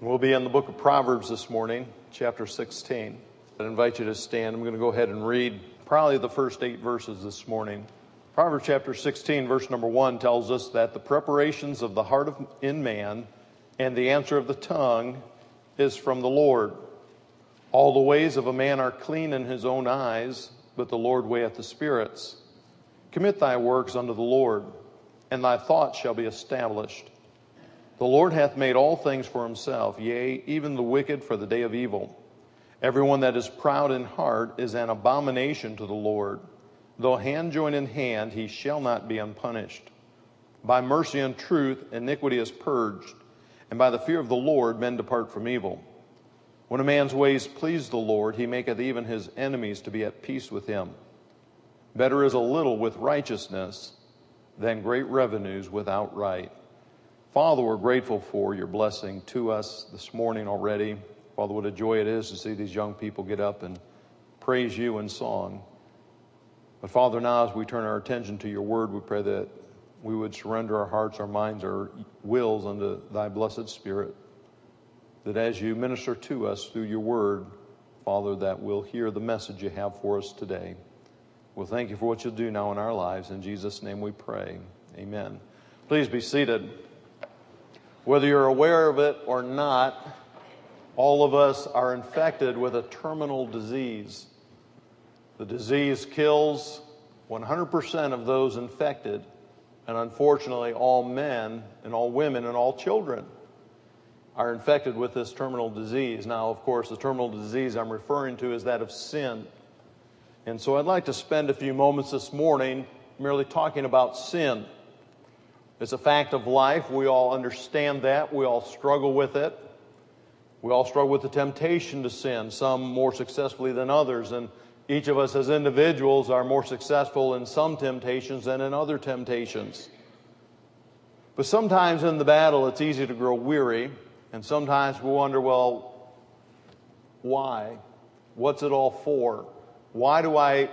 We'll be in the book of Proverbs this morning, chapter 16. I invite you to stand. I'm going to go ahead and read probably the first 8 verses this morning. Proverbs chapter 16, verse number 1 tells us that the preparations of the heart in man and the answer of the tongue is from the Lord. All the ways of a man are clean in his own eyes, but the Lord weigheth the spirits. Commit thy works unto the Lord, and thy thoughts shall be established. The Lord hath made all things for himself, yea, even the wicked for the day of evil. Everyone that is proud in heart is an abomination to the Lord. Though hand join in hand, he shall not be unpunished. By mercy and truth iniquity is purged, and by the fear of the Lord men depart from evil. When a man's ways please the Lord, he maketh even his enemies to be at peace with him. Better is a little with righteousness than great revenues without right. Father, we're grateful for your blessing to us this morning already. Father, what a joy it is to see these young people get up and praise you in song. But Father, now as we turn our attention to your word, we pray that we would surrender our hearts, our minds, our wills unto thy blessed Spirit. That as you minister to us through your word, Father, that we'll hear the message you have for us today. We'll thank you for what you'll do now in our lives. In Jesus' name we pray. Amen. Please be seated. Whether you're aware of it or not, all of us are infected with a terminal disease. The disease kills 100% of those infected, and unfortunately all men and all women and all children are infected with this terminal disease. Now, of course, the terminal disease I'm referring to is that of sin. And so I'd like to spend a few moments this morning merely talking about sin. It's a fact of life. We all understand that. We all struggle with it. We all struggle with the temptation to sin, some more successfully than others. And each of us as individuals are more successful in some temptations than in other temptations. But sometimes in the battle, it's easy to grow weary. And sometimes we wonder, well, why? What's it all for? Why do I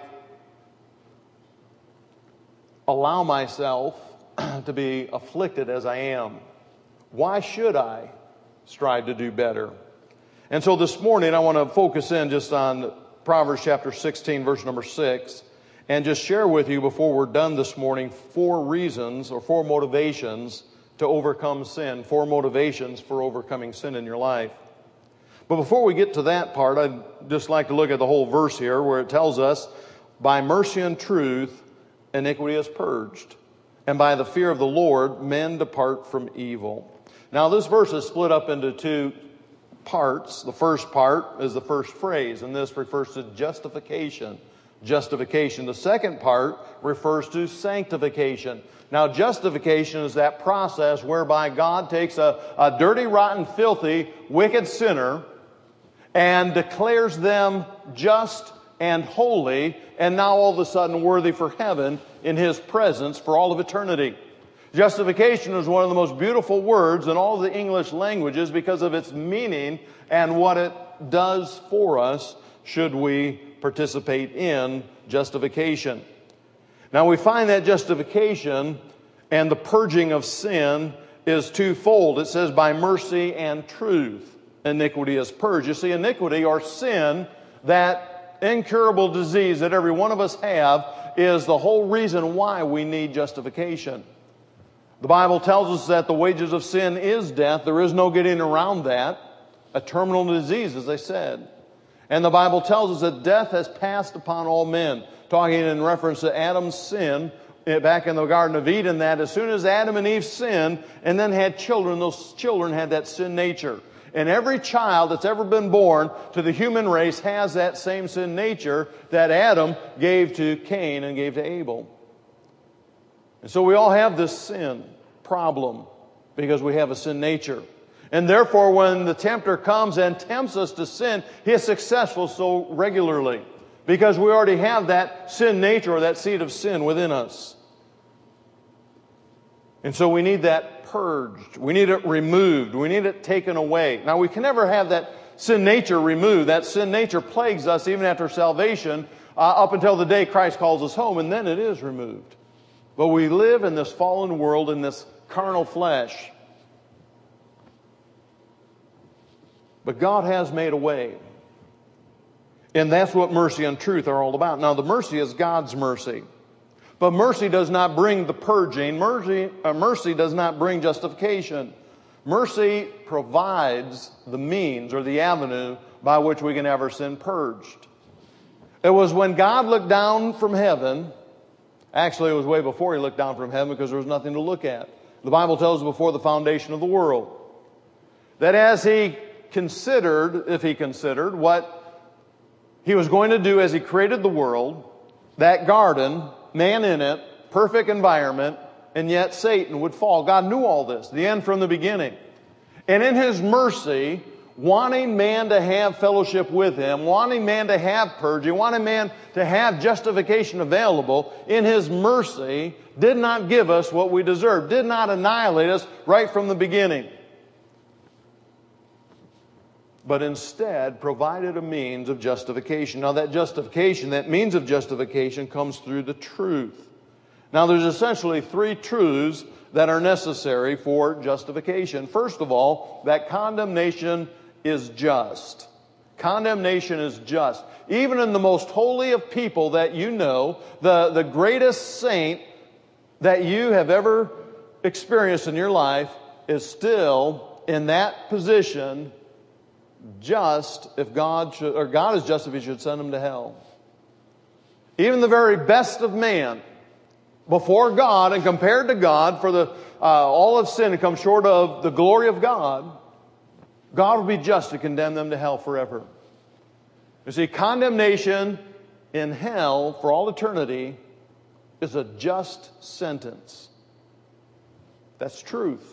allow myself to be afflicted as I am? Why should I strive to do better? And so this morning I want to focus in just on Proverbs chapter 16, verse number 6, and just share with you before we're done this morning 4 reasons or 4 motivations to overcome sin, 4 motivations for overcoming sin in your life. But before we get to that part, I'd just like to look at the whole verse here where it tells us, by mercy and truth iniquity is purged, and by the fear of the Lord, men depart from evil. Now, this verse is split up into 2 parts. The first part is the first phrase, and this refers to justification. Justification. The second part refers to sanctification. Now, justification is that process whereby God takes a dirty, rotten, filthy, wicked sinner and declares them just and holy, and now all of a sudden worthy for heaven in His presence for all of eternity. Justification is one of the most beautiful words in all the English languages because of its meaning and what it does for us should we participate in justification. Now we find that justification and the purging of sin is twofold. It says by mercy and truth iniquity is purged. You see, iniquity or sin, that incurable disease that every one of us have, is the whole reason why we need justification. The Bible tells us that the wages of sin is death. There is no getting around that. A terminal disease, as I said. And the Bible tells us that death has passed upon all men. Talking in reference to Adam's sin back in the Garden of Eden, that as soon as Adam and Eve sinned and then had children, those children had that sin nature. And every child that's ever been born to the human race has that same sin nature that Adam gave to Cain and gave to Abel. And so we all have this sin problem because we have a sin nature. And therefore, when the tempter comes and tempts us to sin, he is successful so regularly because we already have that sin nature or that seed of sin within us. And so we need that purged. We need it removed. We need it taken away. Now, we can never have that sin nature removed. That sin nature plagues us even after salvation up until the day Christ calls us home, and then it is removed. But we live in this fallen world, in this carnal flesh. But God has made a way. And that's what mercy and truth are all about. Now, the mercy is God's mercy. But mercy does not bring the purging. Mercy does not bring justification. Mercy provides the means or the avenue by which we can have our sin purged. It was when God looked down from heaven. Actually, it was way before He looked down from heaven, because there was nothing to look at. The Bible tells us before the foundation of the world that as He considered, if He considered what He was going to do as He created the world, that garden, man in it, perfect environment, and yet Satan would fall. God knew all this, the end from the beginning. And in His mercy, wanting man to have fellowship with Him, wanting man to have purging, wanting man to have justification available, in His mercy did not give us what we deserved, did not annihilate us right from the beginning, but instead provided a means of justification. Now that justification, that means of justification, comes through the truth. Now there's essentially three truths that are necessary for justification. First of all, that condemnation is just. Condemnation is just. Even in the most holy of people that you know, the greatest saint that you have ever experienced in your life is still in that position just if God is just if He should send him to hell. Even the very best of man, before God and compared to God, for all of sin to come short of the glory of God, God will be just to condemn them to hell forever. You see, condemnation in hell for all eternity is a just sentence. That's truth.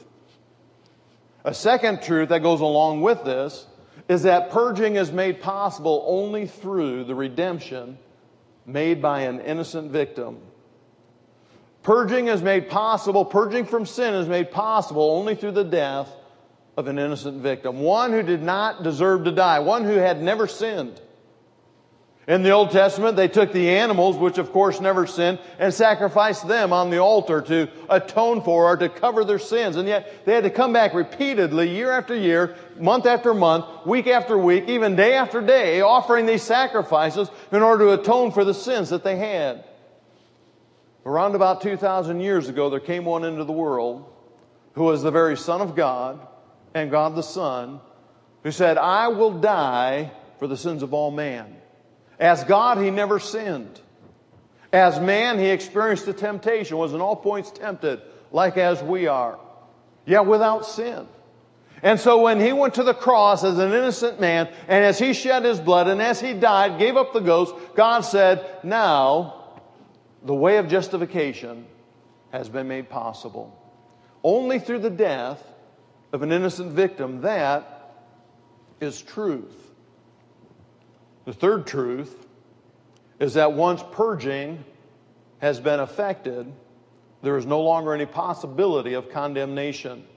A second truth that goes along with this is that purging is made possible only through the redemption made by an innocent victim. Purging is made possible, purging from sin is made possible only through the death of an innocent victim. One who did not deserve to die, one who had never sinned. In the Old Testament, they took the animals, which of course never sinned, and sacrificed them on the altar to atone for or to cover their sins. And yet they had to come back repeatedly, year after year, month after month, week after week, even day after day, offering these sacrifices in order to atone for the sins that they had. Around about 2,000 years ago, there came one into the world who was the very Son of God and God the Son, who said, I will die for the sins of all man. As God, He never sinned. As man, He experienced the temptation, was in all points tempted, like as we are, yet without sin. And so when He went to the cross as an innocent man, and as He shed His blood, and as He died, gave up the ghost, God said, now the way of justification has been made possible. Only through the death of an innocent victim. That is truth. The third truth is that once purging has been effected, there is no longer any possibility of condemnation.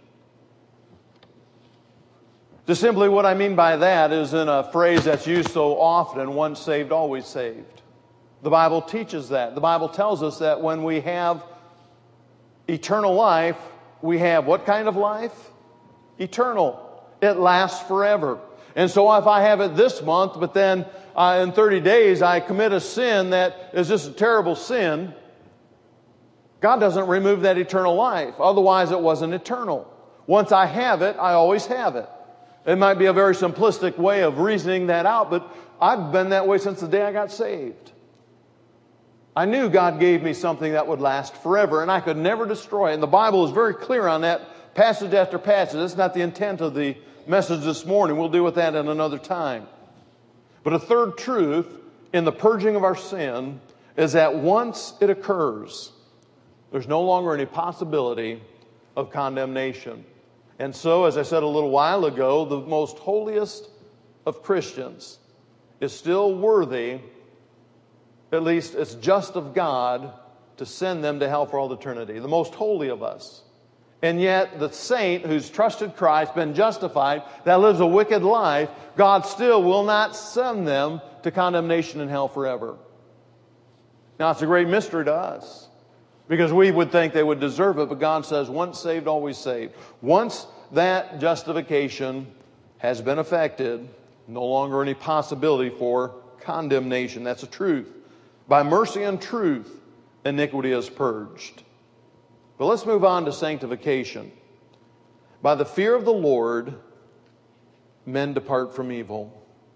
Just simply what I mean by that is in a phrase that's used so often, once saved, always saved. The Bible teaches that. The Bible tells us that when we have eternal life, we have what kind of life? Eternal. It lasts forever. And so if I have it this month, but then in 30 days I commit a sin that is just a terrible sin, God doesn't remove that eternal life. Otherwise it wasn't eternal. Once I have it, I always have it. It might be a very simplistic way of reasoning that out, but I've been that way since the day I got saved. I knew God gave me something that would last forever, and I could never destroy it. And the Bible is very clear on that, passage after passage. That's not the intent of the message this morning. We'll deal with that in another time. But a third truth in the purging of our sin is that once it occurs, there's no longer any possibility of condemnation. And so, as I said a little while ago, the most holiest of Christians is still worthy, at least it's just of God, to send them to hell for all eternity. The most holy of us. And yet the saint who's trusted Christ, been justified, that lives a wicked life, God still will not send them to condemnation in hell forever. Now it's a great mystery to us, because we would think they would deserve it, but God says once saved, always saved. Once that justification has been affected. No longer any possibility for condemnation. That's the truth. By mercy and truth, iniquity is purged. But let's move on to sanctification. By the fear of the Lord, men depart from evil.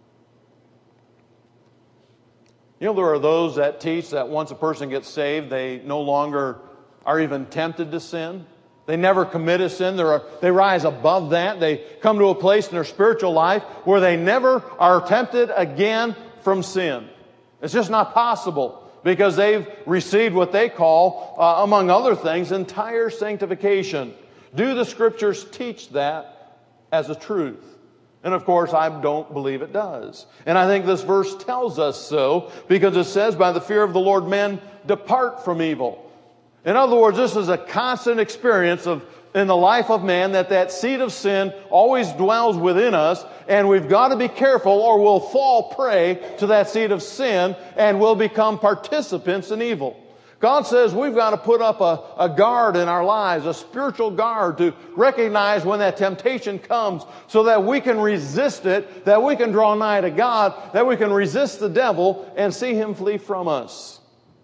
You know, there are those that teach that once a person gets saved, they no longer are even tempted to sin. They never commit a sin. They rise above that. They come to a place in their spiritual life where they never are tempted again from sin. It's just not possible because they've received what they call, among other things, entire sanctification. Do the Scriptures teach that as a truth? And of course, I don't believe it does. And I think this verse tells us so because it says, by the fear of the Lord, men depart from evil. In other words, this is a constant experience in the life of man that seed of sin always dwells within us, and we've got to be careful or we'll fall prey to that seed of sin and we'll become participants in evil. God says we've got to put up a guard in our lives, a spiritual guard to recognize when that temptation comes so that we can resist it, that we can draw nigh to God, that we can resist the devil and see him flee from us.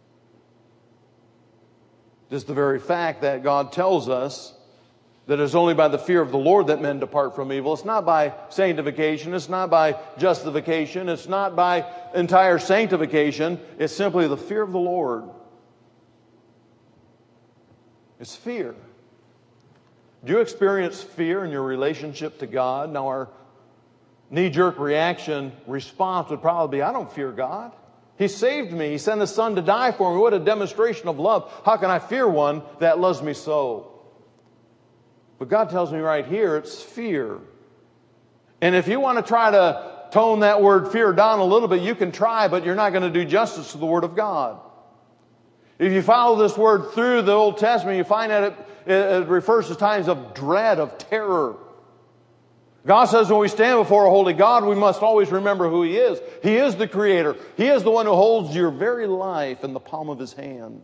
Just the very fact that God tells us that it's only by the fear of the Lord that men depart from evil. It's not by sanctification. It's not by justification. It's not by entire sanctification. It's simply the fear of the Lord. It's fear. Do you experience fear in your relationship to God? Now, our knee-jerk reaction response would probably be, I don't fear God. He saved me. He sent His Son to die for me. What a demonstration of love. How can I fear one that loves me so? But God tells me right here, it's fear. And if you want to try to tone that word fear down a little bit, you can try, but you're not going to do justice to the Word of God. If you follow this word through the Old Testament, you find that it refers to times of dread, of terror. God says when we stand before a holy God, we must always remember who He is. He is the Creator. He is the one who holds your very life in the palm of His hand.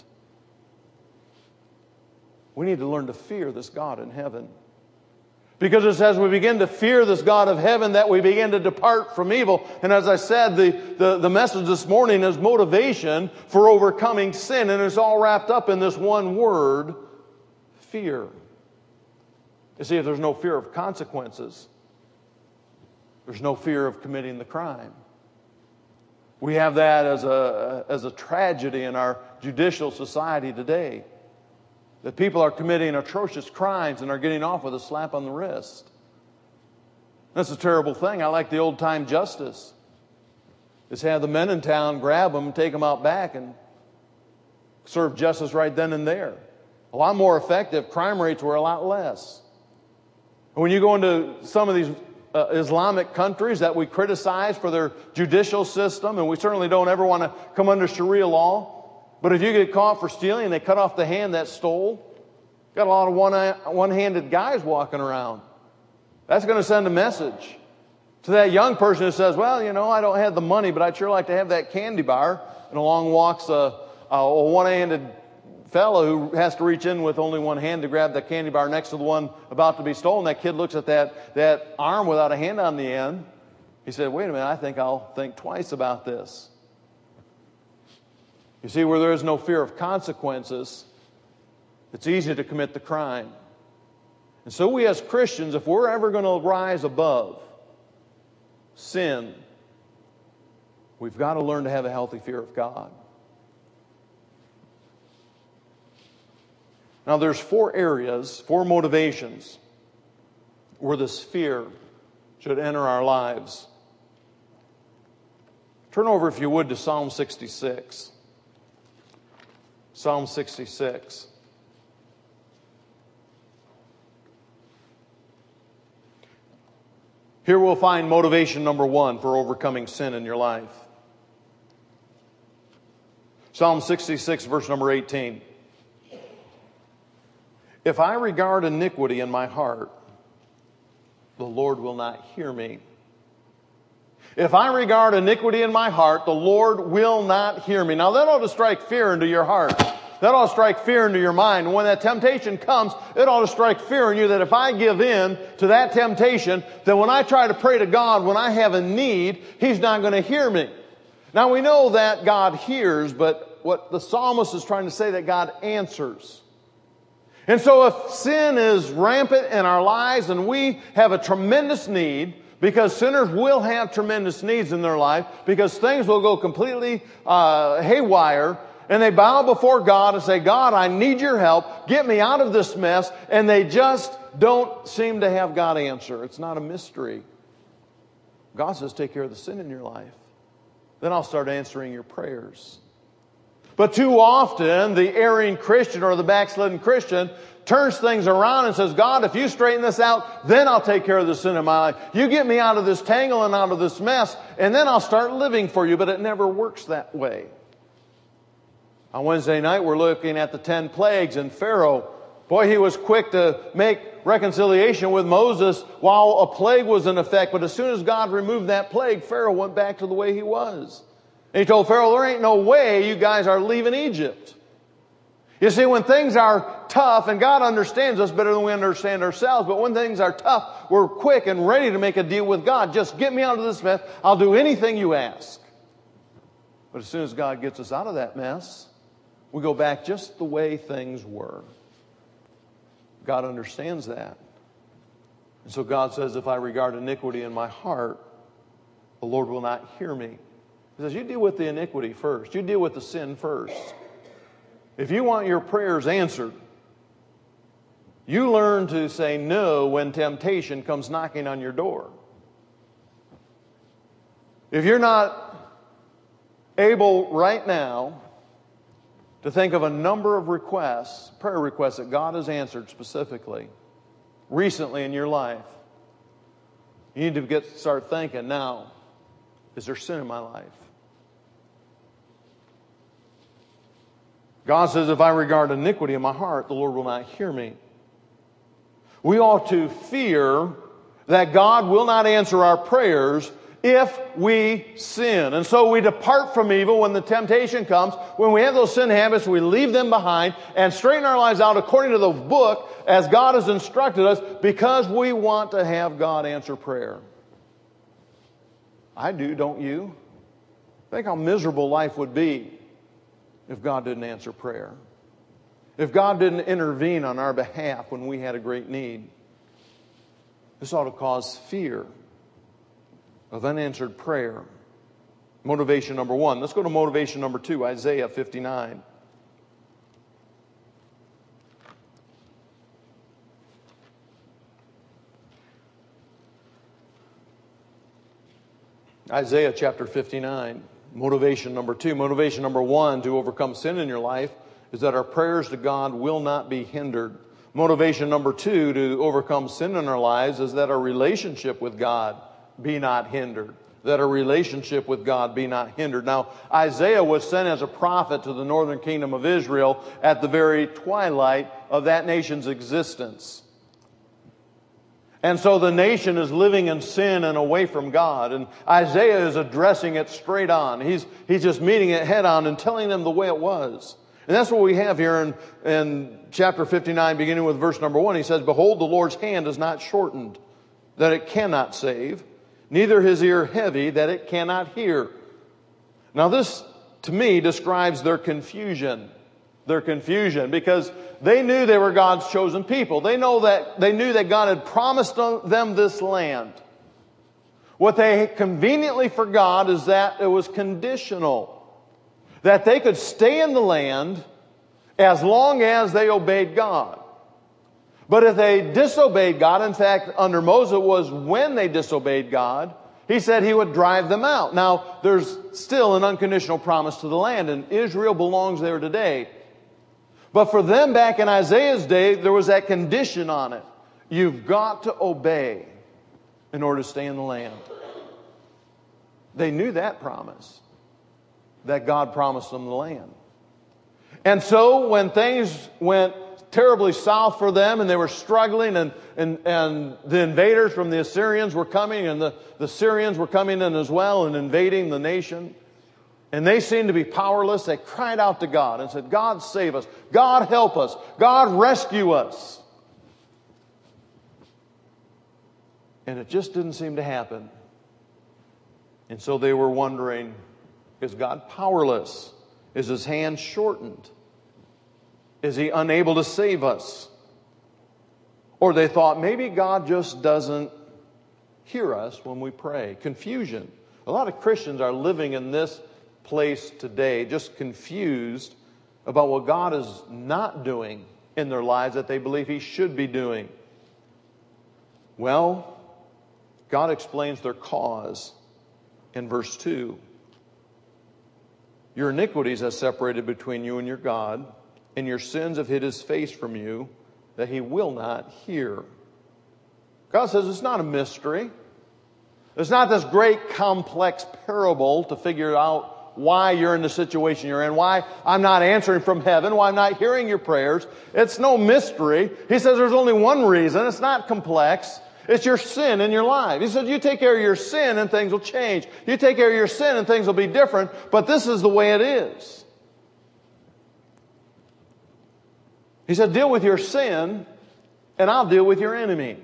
We need to learn to fear this God in heaven. Because it says we begin to fear this God of heaven that we begin to depart from evil. And as I said, the message this morning is motivation for overcoming sin. And it's all wrapped up in this one word, fear. You see, if there's no fear of consequences, there's no fear of committing the crime. We have that as a tragedy in our judicial society today. That people are committing atrocious crimes and are getting off with a slap on the wrist. That's a terrible thing. I like the old-time justice. Just have the men in town grab them, take them out back, and serve justice right then and there. A lot more effective. Crime rates were a lot less. And when you go into some of these Islamic countries that we criticize for their judicial system, and we certainly don't ever want to come under Sharia law, but if you get caught for stealing and they cut off the hand that stole, got a lot of one-handed guys walking around. That's going to send a message to that young person who says, well, you know, I don't have the money, but I'd sure like to have that candy bar. And along walks a one-handed fellow who has to reach in with only one hand to grab that candy bar next to the one about to be stolen. That kid looks at that arm without a hand on the end. He said, wait a minute, I think I'll think twice about this. You see, where there is no fear of consequences, it's easy to commit the crime. And so we as Christians, if we're ever going to rise above sin, we've got to learn to have a healthy fear of God. Now there's four areas, four motivations where this fear should enter our lives. Turn over, if you would, to Psalm 66. Psalm 66. Here we'll find motivation number one for overcoming sin in your life. Psalm 66, verse number 18. If I regard iniquity in my heart, the Lord will not hear me. If I regard iniquity in my heart, the Lord will not hear me. Now that ought to strike fear into your heart. That ought to strike fear into your mind. And when that temptation comes, it ought to strike fear in you that if I give in to that temptation, then when I try to pray to God, when I have a need, He's not going to hear me. Now we know that God hears, but what the psalmist is trying to say, that God answers. And so if sin is rampant in our lives and we have a tremendous need, because sinners will have tremendous needs in their life, because things will go completely haywire, and they bow before God and say, God, I need your help. Get me out of this mess. And they just don't seem to have God answer. It's not a mystery. God says, take care of the sin in your life. Then I'll start answering your prayers. But too often, the erring Christian or the backslidden Christian turns things around and says, God, if you straighten this out, then I'll take care of the sin in my life. You get me out of this tangle and out of this mess, and then I'll start living for you. But it never works that way. On Wednesday night, we're looking at the 10 plagues, and Pharaoh, boy, he was quick to make reconciliation with Moses while a plague was in effect. But as soon as God removed that plague, Pharaoh went back to the way he was. And he told Pharaoh, there ain't no way you guys are leaving Egypt. You see, when things are tough, and God understands us better than we understand ourselves, but when things are tough, we're quick and ready to make a deal with God. Just get me out of this mess. I'll do anything you ask. But as soon as God gets us out of that mess, we go back just the way things were. God understands that. And so God says, if I regard iniquity in my heart, the Lord will not hear me. He says, you deal with the iniquity first. You deal with the sin first. If you want your prayers answered, you learn to say no when temptation comes knocking on your door. If you're not able right now to think of a number of requests, prayer requests that God has answered specifically, recently in your life, you need to start thinking now, is there sin in my life? God says, if I regard iniquity in my heart, the Lord will not hear me. We ought to fear that God will not answer our prayers if we sin. And so we depart from evil when the temptation comes. When we have those sin habits, we leave them behind and straighten our lives out according to the book as God has instructed us, because we want to have God answer prayer. I do, don't you? Think how miserable life would be if God didn't answer prayer. If God didn't intervene on our behalf when we had a great need. This ought to cause fear of unanswered prayer. Motivation number 1. Let's go to motivation number 2, Isaiah 59. Isaiah chapter 59. Motivation number 2. Motivation number 1 to overcome sin in your life is that our prayers to God will not be hindered. Motivation number 2 to overcome sin in our lives is that our relationship with God be not hindered. That our relationship with God be not hindered. Now, Isaiah was sent as a prophet to the northern kingdom of Israel at the very twilight of that nation's existence. And so the nation is living in sin and away from God. And Isaiah is addressing it straight on. He's just meeting it head on and telling them the way it was. And that's what we have here in chapter 59, beginning with verse number 1. He says, behold, the Lord's hand is not shortened, that it cannot save, neither his ear heavy, that it cannot hear. Now this, to me, describes their confusion. Their confusion, because they knew they were God's chosen people. They knew that God had promised them this land. What they conveniently forgot is that it was conditional. That they could stay in the land as long as they obeyed God. But if they disobeyed God, in fact, under Moses was when they disobeyed God, he said he would drive them out. Now, there's still an unconditional promise to the land, and Israel belongs there today. But for them back in Isaiah's day, there was that condition on it. You've got to obey in order to stay in the land. They knew that promise, that God promised them the land. And so when things went terribly south for them and they were struggling and the invaders from the Assyrians were coming and the Syrians were coming in as well and invading the nation. and they seemed to be powerless, they cried out to God and said, God, save us. God, help us. God, rescue us. And it just didn't seem to happen. And so they were wondering, is God powerless? Is His hand shortened? Is He unable to save us? Or they thought, maybe God just doesn't hear us when we pray. Confusion. A lot of Christians are living in this place today, just confused about what God is not doing in their lives that they believe He should be doing. Well, God explains their cause in verse 2. Your iniquities have separated between you and your God, and your sins have hid His face from you, that He will not hear. God says it's not a mystery. It's not this great complex parable to figure out why you're in the situation you're in, why I'm not answering from heaven, why I'm not hearing your prayers. It's no mystery. He says there's only one reason. It's not complex. It's your sin in your life. He says you take care of your sin and things will change. You take care of your sin and things will be different, but this is the way it is. He said, deal with your sin and I'll deal with your enemy.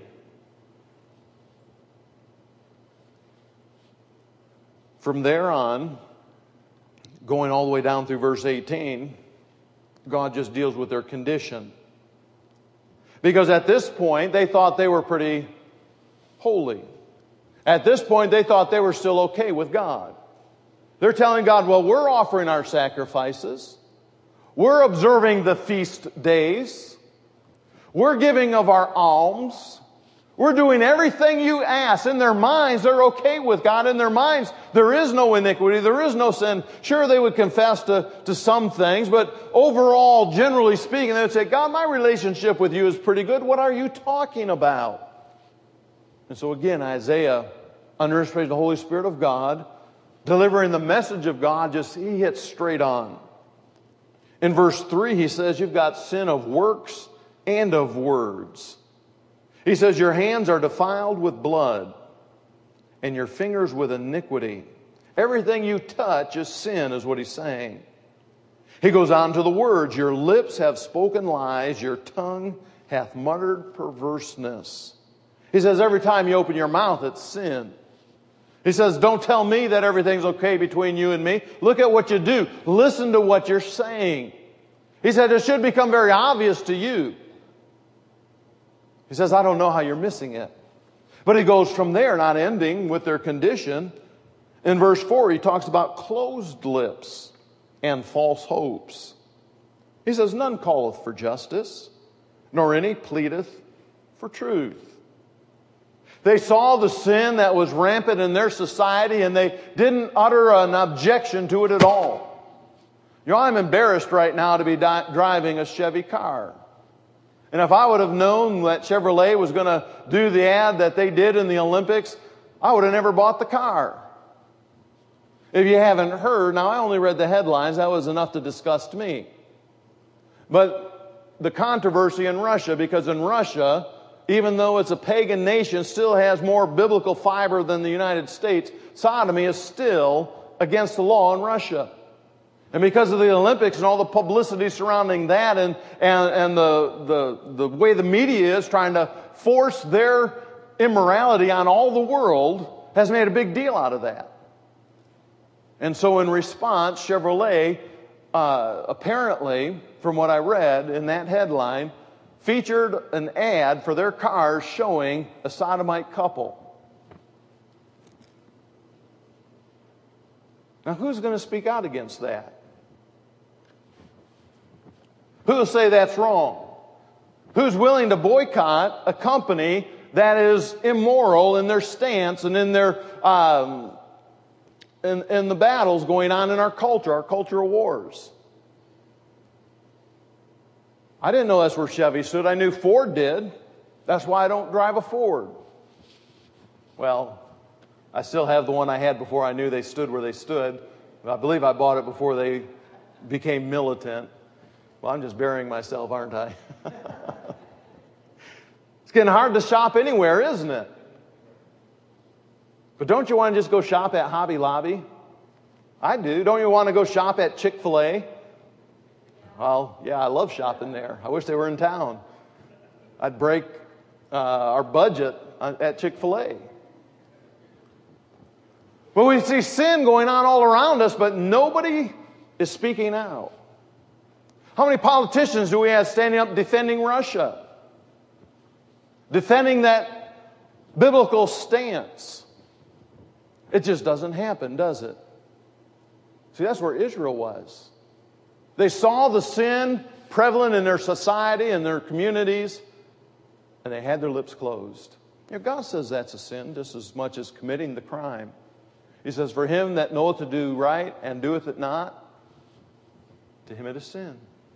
From there on, going all the way down through verse 18, God just deals with their condition. Because at this point, they thought they were pretty holy. At this point, they thought they were still okay with God. They're telling God, well, we're offering our sacrifices. We're observing the feast days. We're giving of our alms. We're doing everything you ask. In their minds, they're okay with God. In their minds, there is no iniquity. There is no sin. Sure, they would confess to some things, but overall, generally speaking, they would say, God, my relationship with you is pretty good. What are you talking about? And so again, Isaiah, under the Holy Spirit of God, delivering the message of God, he hits straight on. In verse 3, he says, you've got sin of works and of words. He says, your hands are defiled with blood, and your fingers with iniquity. Everything you touch is sin, is what he's saying. He goes on to the words, your lips have spoken lies, your tongue hath muttered perverseness. He says, every time you open your mouth, it's sin. He says, don't tell me that everything's okay between you and me. Look at what you do. Listen to what you're saying. He said, it should become very obvious to you. He says, I don't know how you're missing it. But he goes from there, not ending with their condition. In verse 4, he talks about closed lips and false hopes. He says, none calleth for justice, nor any pleadeth for truth. They saw the sin that was rampant in their society, and they didn't utter an objection to it at all. You know, I'm embarrassed right now to be driving a Chevy car. And if I would have known that Chevrolet was going to do the ad that they did in the Olympics, I would have never bought the car. If you haven't heard, now I only read the headlines, that was enough to disgust me. But the controversy in Russia, because in Russia, even though it's a pagan nation, still has more biblical fiber than the United States, sodomy is still against the law in Russia. And because of the Olympics and all the publicity surrounding that and the way the media is trying to force their immorality on all the world, has made a big deal out of that. And so in response, Chevrolet, apparently, from what I read in that headline, featured an ad for their cars showing a sodomite couple. Now, who's going to speak out against that? Who'll say that's wrong? Who's willing to boycott a company that is immoral in their stance and in their in the battles going on in our cultural wars? I didn't know that's where Chevy stood. I knew Ford did. That's why I don't drive a Ford. Well, I still have the one I had before I knew they stood where they stood. I believe I bought it before they became militant. Well, I'm just burying myself, aren't I? It's getting hard to shop anywhere, isn't it? But don't you want to just go shop at Hobby Lobby? I do. Don't you want to go shop at Chick-fil-A? Well, yeah, I love shopping there. I wish they were in town. I'd break our budget at Chick-fil-A. But we see sin going on all around us, but nobody is speaking out. How many politicians do we have standing up defending Russia? Defending that biblical stance? It just doesn't happen, does it? See, that's where Israel was. They saw the sin prevalent in their society and their communities, and they had their lips closed. You know, God says that's a sin just as much as committing the crime. He says, for him that knoweth to do right and doeth it not, to him it is sin.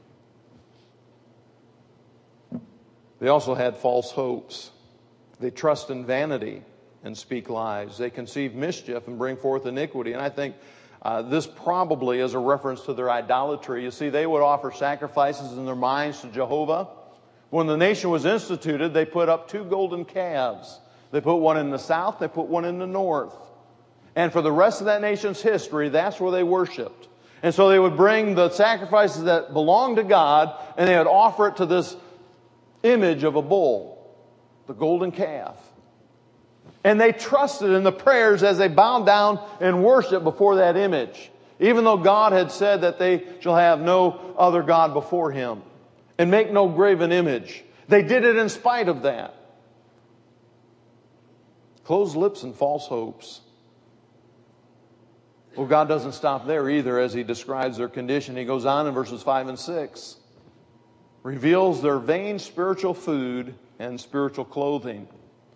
They also had false hopes. They trust in vanity and speak lies. They conceive mischief and bring forth iniquity. And I think this probably is a reference to their idolatry. You see, they would offer sacrifices in their minds to Jehovah. When the nation was instituted, they put up 2 golden calves. They put one in the south, they put one in the north. And for the rest of that nation's history, that's where they worshiped. And so they would bring the sacrifices that belonged to God, and they would offer it to this image of a bull, the golden calf. And they trusted in the prayers as they bowed down and worshiped before that image, even though God had said that they shall have no other God before him and make no graven image. They did it in spite of that. Closed lips and false hopes. Well, God doesn't stop there either as he describes their condition. He goes on in verses 5 and 6. Reveals their vain spiritual food and spiritual clothing.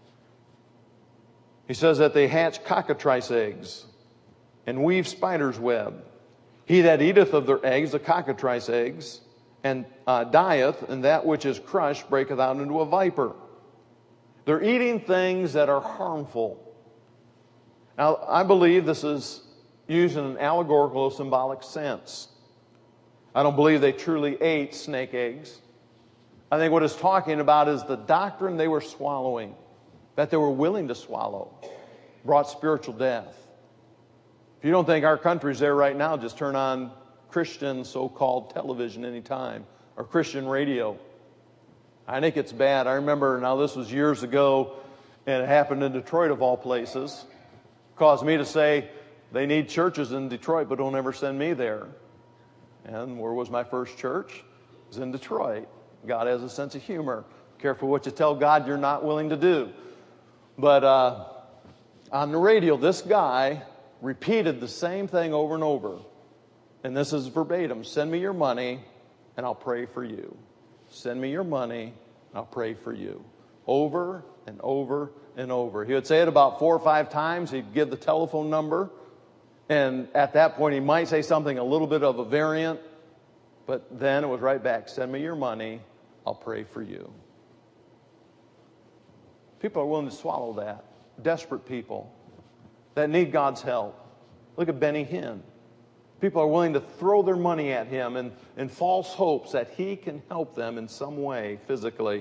He says that they hatch cockatrice eggs and weave spider's web. He that eateth of their eggs, the cockatrice eggs, and dieth, and that which is crushed breaketh out into a viper. They're eating things that are harmful. Now, I believe this is used in an allegorical or symbolic sense. I don't believe they truly ate snake eggs. I think what it's talking about is the doctrine they were swallowing, that they were willing to swallow, brought spiritual death. If you don't think our country's there right now, just turn on Christian so-called television anytime, or Christian radio. I think it's bad. I remember, now this was years ago, and it happened in Detroit of all places. It caused me to say, they need churches in Detroit, but don't ever send me there. And where was my first church? It was in Detroit. God has a sense of humor. Careful what you tell God you're not willing to do. But on the radio, this guy repeated the same thing over and over. And this is verbatim. Send me your money, and I'll pray for you. Send me your money, and I'll pray for you. Over and over and over. He would say it about 4 or 5 times. He'd give the telephone number. And at that point, he might say something a little bit of a variant. But then it was right back. Send me your money, I'll pray for you. People are willing to swallow that. Desperate people that need God's help. Look at Benny Hinn. People are willing to throw their money at him in false hopes that he can help them in some way physically.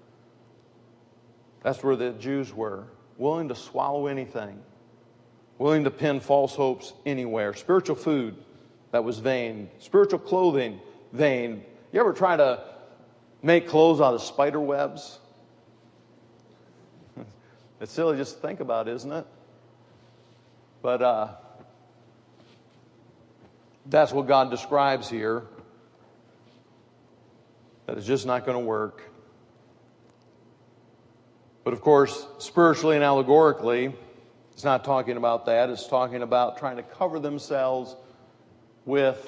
That's where the Jews were. Willing to swallow anything. Willing to pin false hopes anywhere. Spiritual food that was vain. Spiritual clothing, vain. You ever try to make clothes out of spider webs? It's silly just to think about, isn't it? But that's what God describes here. That it's just not going to work. But of course, spiritually and allegorically, it's not talking about that. It's talking about trying to cover themselves with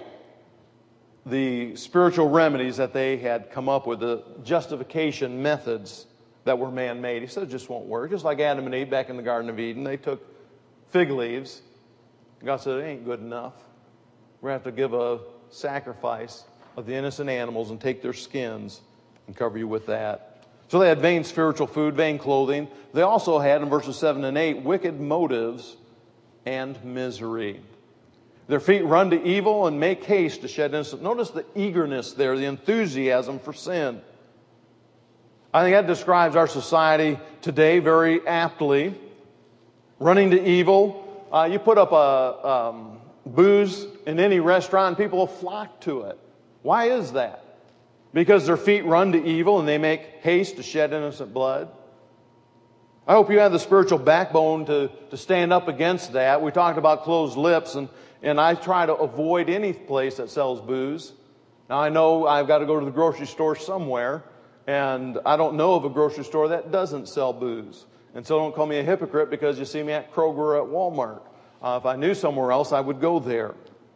the spiritual remedies that they had come up with, the justification methods that were man-made. He said it just won't work. Just like Adam and Eve back in the Garden of Eden, they took fig leaves. God said, it ain't good enough. We're going to have to give a sacrifice of the innocent animals and take their skins and cover you with that. So they had vain spiritual food, vain clothing. They also had, in verses 7 and 8, wicked motives and misery. Their feet run to evil and make haste to shed innocent. Notice the eagerness there, the enthusiasm for sin. I think that describes our society today very aptly. Running to evil. You put up booze in any restaurant, people will flock to it. Why is that? Because their feet run to evil and they make haste to shed innocent blood. I hope you have the spiritual backbone to stand up against that. We talked about closed lips, and I try to avoid any place that sells booze. Now, I know I've got to go to the grocery store somewhere, and I don't know of a grocery store that doesn't sell booze. And so don't call me a hypocrite because you see me at Kroger or at Walmart. If I knew somewhere else, I would go there.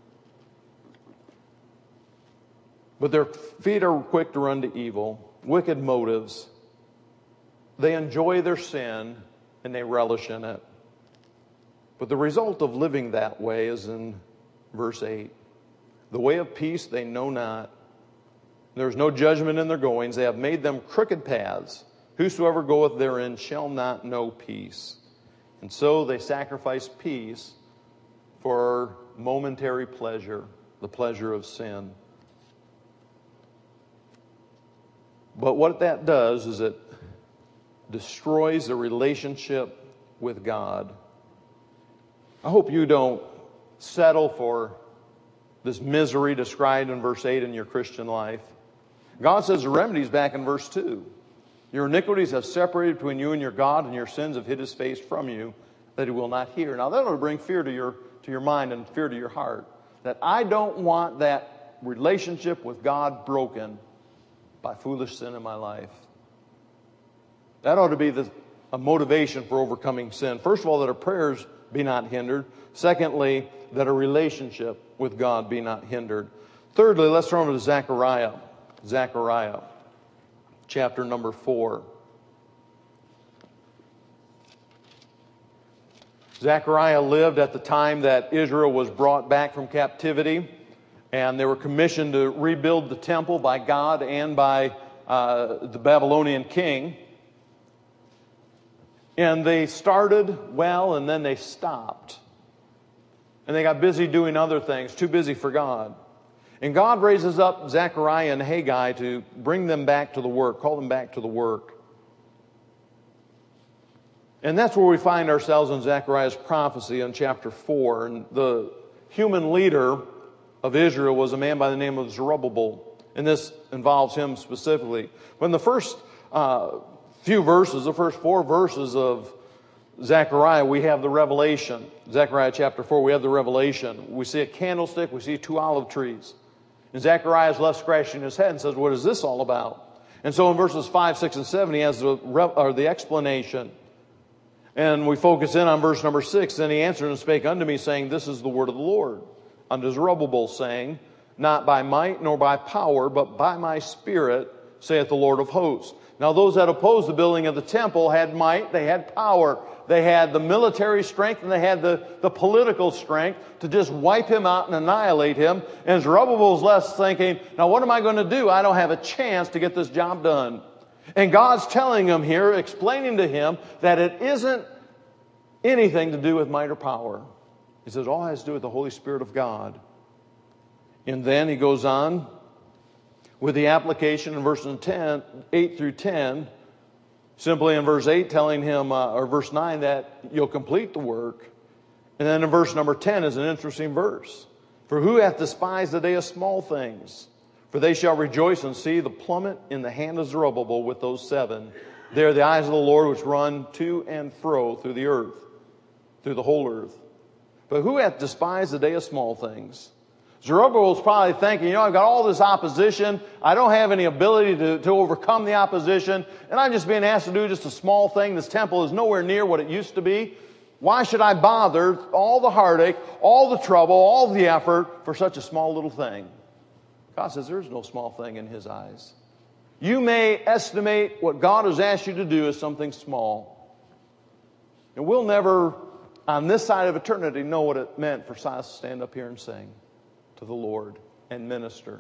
But their feet are quick to run to evil, wicked motives. They enjoy their sin and they relish in it. But the result of living that way is in verse 8. The way of peace they know not. There is no judgment in their goings. They have made them crooked paths. Whosoever goeth therein shall not know peace. And so they sacrifice peace for momentary pleasure, the pleasure of sin. But what that does is it destroys the relationship with God. I hope you don't settle for this misery described in verse 8 in your Christian life. God says the remedy's back in verse 2. Your iniquities have separated between you and your God, and your sins have hid his face from you, that he will not hear. Now that will bring fear to your mind and fear to your heart. That I don't want that relationship with God broken by foolish sin in my life. That ought to be a motivation for overcoming sin. First of all, that our prayers be not hindered. Secondly, that a relationship with God be not hindered. Thirdly, let's turn over to Zechariah. Zechariah, chapter number 4. Zechariah lived at the time that Israel was brought back from captivity, and they were commissioned to rebuild the temple by God and by the Babylonian king. And they started well, and then they stopped. And they got busy doing other things, too busy for God. And God raises up Zechariah and Haggai to bring them back to the work, call them back to the work. And that's where we find ourselves in Zechariah's prophecy in chapter 4. And the human leader of Israel was a man by the name of Zerubbabel. And this involves him specifically. When the first few verses, the first 4 verses of Zechariah, we have the revelation. Zechariah chapter 4, we have the revelation. We see a candlestick, we see 2 olive trees. And Zechariah is left scratching his head and says, what is this all about? And so in verses 5, 6, and 7, he has the explanation. And we focus in on verse number 6. Then he answered and spake unto me, saying, this is the word of the Lord. Unto Zerubbabel, saying, not by might nor by power, but by my spirit, saith the Lord of hosts. Now those that opposed the building of the temple had might, they had power, they had the military strength, and they had the political strength to just wipe him out and annihilate him. And Zerubbabel's left thinking, now what am I going to do? I don't have a chance to get this job done. And God's telling him here, explaining to him that it isn't anything to do with might or power. He says all it has to do with the Holy Spirit of God. And then he goes on with the application in verses 8 through 10, simply in verse 8 telling him, or verse 9, that you'll complete the work. And then in verse number 10 is an interesting verse. For who hath despised the day of small things? For they shall rejoice and see the plummet in the hand of Zerubbabel with those 7. They are the eyes of the Lord which run to and fro through the earth, through the whole earth. But who hath despised the day of small things? Zerubbabel's probably thinking, I've got all this opposition. I don't have any ability to overcome the opposition. And I'm just being asked to do just a small thing. This temple is nowhere near what it used to be. Why should I bother all the heartache, all the trouble, all the effort for such a small little thing? God says there's no small thing in his eyes. You may estimate what God has asked you to do as something small. And we'll never, on this side of eternity, know what it meant for Silas to stand up here and sing to the Lord and minister.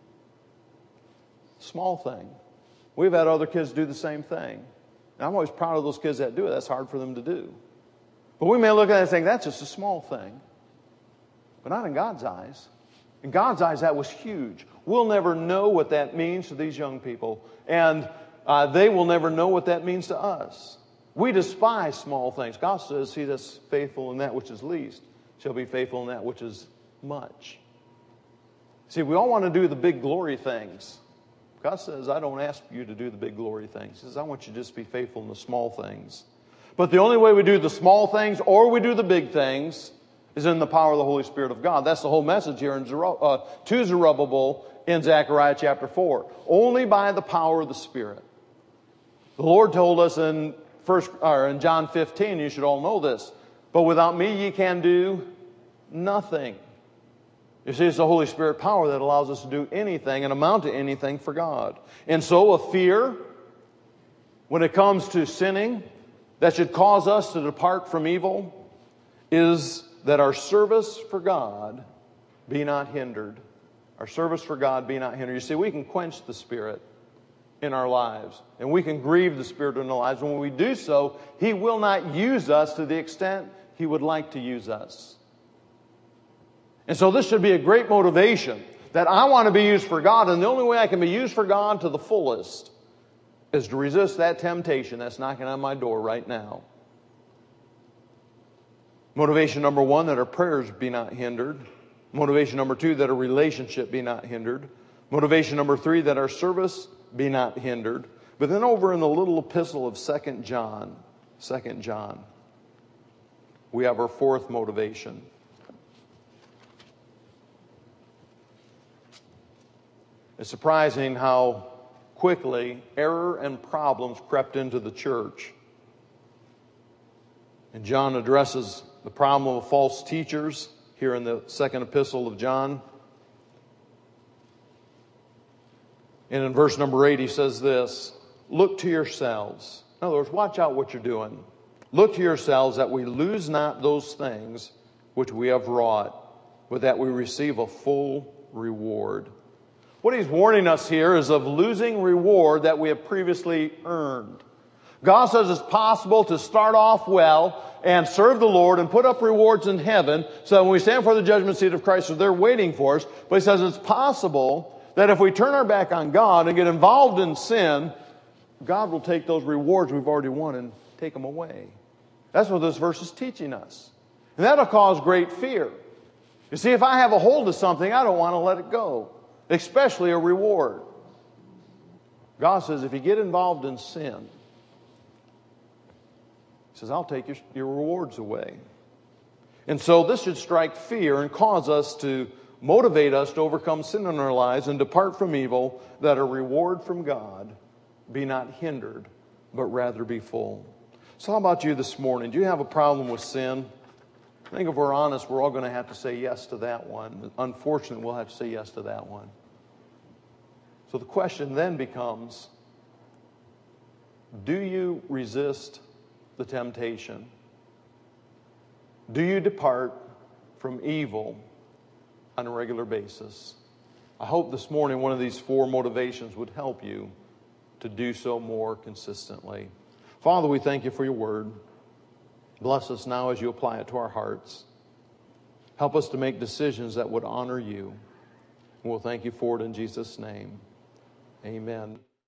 Small thing. We've had other kids do the same thing. And I'm always proud of those kids that do it. That's hard for them to do. But we may look at it and think, that's just a small thing. But not in God's eyes. In God's eyes, that was huge. We'll never know what that means to these young people. And they will never know what that means to us. We despise small things. God says he that's faithful in that which is least shall be faithful in that which is much. See, we all want to do the big glory things. God says, I don't ask you to do the big glory things. He says, I want you to just be faithful in the small things. But the only way we do the small things or we do the big things is in the power of the Holy Spirit of God. That's the whole message here to Zerubbabel in Zechariah chapter 4. Only by the power of the Spirit. The Lord told us in John 15, you should all know this, but without me ye can do nothing. You see, it's the Holy Spirit power that allows us to do anything and amount to anything for God. And so a fear, when it comes to sinning, that should cause us to depart from evil, is that our service for God be not hindered. Our service for God be not hindered. You see, we can quench the Spirit in our lives, and we can grieve the Spirit in our lives. When we do so, He will not use us to the extent He would like to use us. And so this should be a great motivation that I want to be used for God, and the only way I can be used for God to the fullest is to resist that temptation that's knocking on my door right now. Motivation number 1, that our prayers be not hindered. Motivation number 2, that our relationship be not hindered. Motivation number 3, that our service be not hindered. But then over in the little epistle of 2 John, we have our 4th motivation. It's surprising how quickly error and problems crept into the church. And John addresses the problem of false teachers here in the 2nd epistle of John. And in verse number 8 he says this, look to yourselves. In other words, watch out what you're doing. Look to yourselves that we lose not those things which we have wrought, but that we receive a full reward. What he's warning us here is of losing reward that we have previously earned. God says it's possible to start off well and serve the Lord and put up rewards in heaven so that when we stand for the judgment seat of Christ, they're waiting for us. But he says it's possible that if we turn our back on God and get involved in sin, God will take those rewards we've already won and take them away. That's what this verse is teaching us. And that'll cause great fear. You see, if I have a hold of something, I don't want to let it go. Especially a reward. God says if you get involved in sin, He says, I'll take your rewards away. And so this should strike fear and cause us to motivate us to overcome sin in our lives and depart from evil, that a reward from God be not hindered, but rather be full. So how about you this morning? Do you have a problem with sin? I think if we're honest, we're all going to have to say yes to that one. Unfortunately, we'll have to say yes to that one. So the question then becomes, do you resist the temptation? Do you depart from evil on a regular basis? I hope this morning one of these 4 motivations would help you to do so more consistently. Father, we thank you for your word. Bless us now as you apply it to our hearts. Help us to make decisions that would honor you. And we'll thank you for it in Jesus' name. Amen.